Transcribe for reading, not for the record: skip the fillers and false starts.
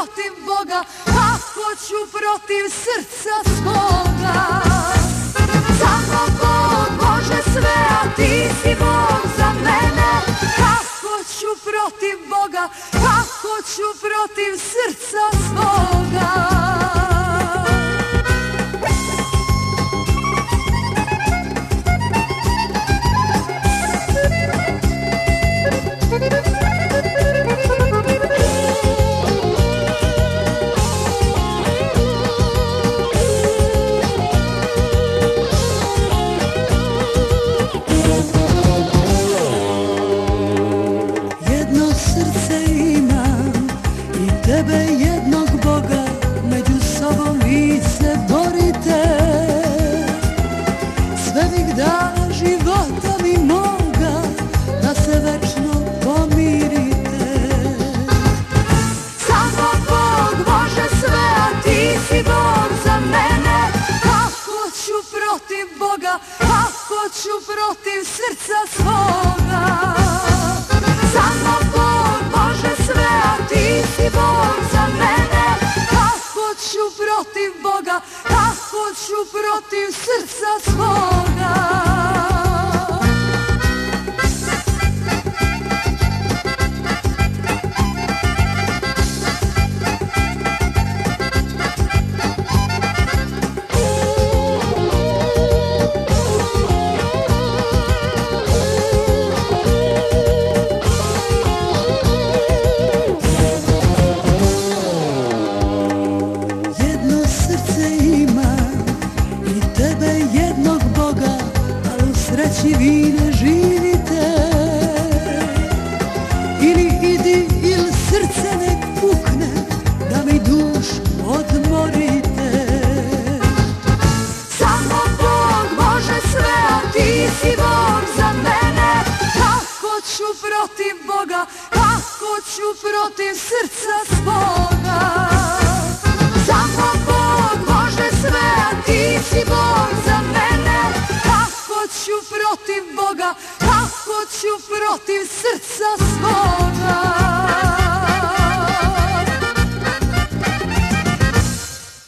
protiv Boga, kako ću protiv srca svoga. Samo Bog može sve, a ti si Bog za mene. Kako ću protiv Boga, kako ću protiv srca svoga. Tebe jednog Boga, među sobom vi se borite. Sve bih dala života mi moga, da se večno pomirite. Samo Bog može sve, a ti si Bog za mene. Kako ću protiv Boga, kako ću protiv srca svoga. Samo Bog može sve, a ti si Bog za mene. Kako ću protiv Boga, kako ću protiv srca svoga. Sreći vi ne živite, ili idi ili srce nek pukne, da mi duš odmorite. Samo Bog može sve, a ti si Bog za mene. Kako ću protiv Boga, kako ću protiv srca svoga. Samo Bog može sve, a ti si Bog za mene. Kako ću protiv Boga, kako ću protiv srca svoga.